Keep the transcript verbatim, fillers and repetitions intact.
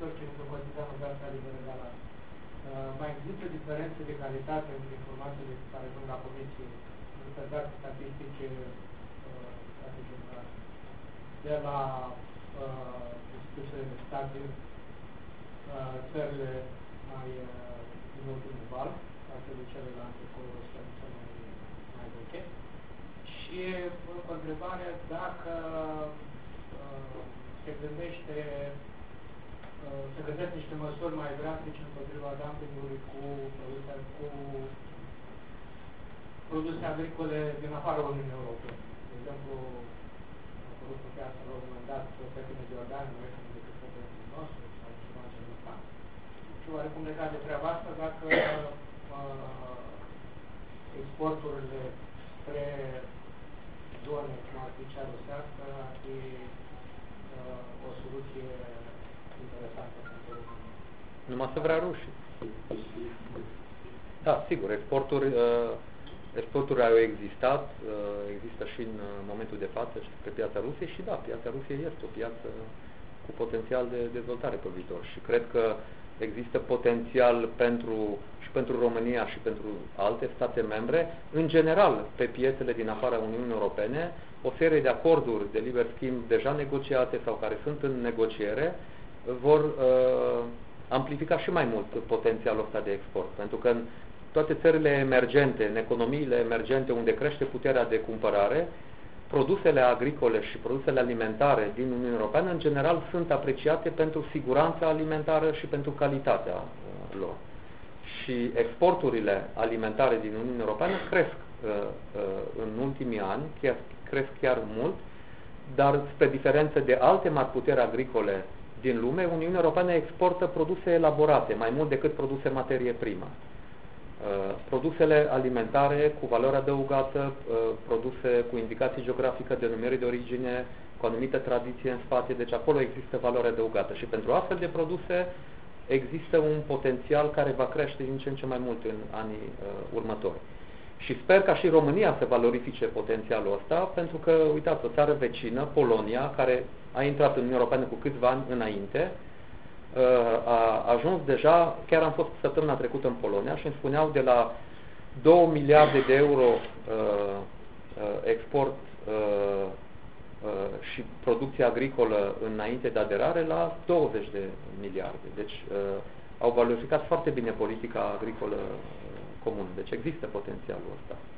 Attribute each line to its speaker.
Speaker 1: producători, ținând în considerare piața liberă de la mai există diferențe de calitate între informațiile care ajung la Comisie, între date statistice, de la uh, instituțiile de stat din uh, țările mai uh, din ultimul val, față de celelalte cu o stăniță mai, mai veche. Și încă o întrebare, dacă uh, se gândește uh, se gândesc niște măsuri mai drastice împotriva dumpingului cu produse, cu produse agricole din afara Uniunii Europene. De exemplu, pe piața la un moment dat, pepine de Iordan, nu este decât pepinul nostru, sau ceva în genul ăsta. Și oarecum legat de treaba asta, dacă uh, exporturile spre zone, cum ar fi cea rusească, ar fi uh, o soluție interesantă pentru România.
Speaker 2: Numai să vrea rușii. Da, sigur, exporturi... Uh... Exporturile au existat, există și în momentul de față și pe piața Rusiei și da, piața Rusiei este o piață cu potențial de dezvoltare pe viitor și cred că există potențial pentru, și pentru România și pentru alte state membre, în general pe piețele din afara Uniunii Europene, o serie de acorduri de liber schimb deja negociate sau care sunt în negociere vor uh, amplifica și mai mult potențialul ăsta de export, pentru că în toate țările emergente, în economiile emergente unde crește puterea de cumpărare, produsele agricole și produsele alimentare din Uniunea Europeană, în general, sunt apreciate pentru siguranța alimentară și pentru calitatea uh, lor. Și exporturile alimentare din Uniunea Europeană cresc uh, uh, în ultimii ani, chiar, cresc chiar mult, dar spre diferență de alte mari puteri agricole din lume, Uniunea Europeană exportă produse elaborate, mai mult decât produse materie primă. Produsele alimentare cu valoare adăugată, produse cu indicații geografică, denumire de origine, cu anumită tradiție în spate, deci acolo există valoare adăugată. Și pentru astfel de produse există un potențial care va crește din ce în ce mai mult în anii uh, următori. Și sper ca și România să valorifice potențialul ăsta, pentru că, uitați, o țară vecină, Polonia, care a intrat în Uniunea Europeană cu câțiva ani înainte, a ajuns deja, chiar am fost săptămâna trecută în Polonia și îmi spuneau de la două miliarde de euro uh, export uh, uh, și producție agricolă înainte de aderare la douăzeci de miliarde. Deci uh, au valorificat foarte bine politica agricolă comună. Deci există potențialul ăsta.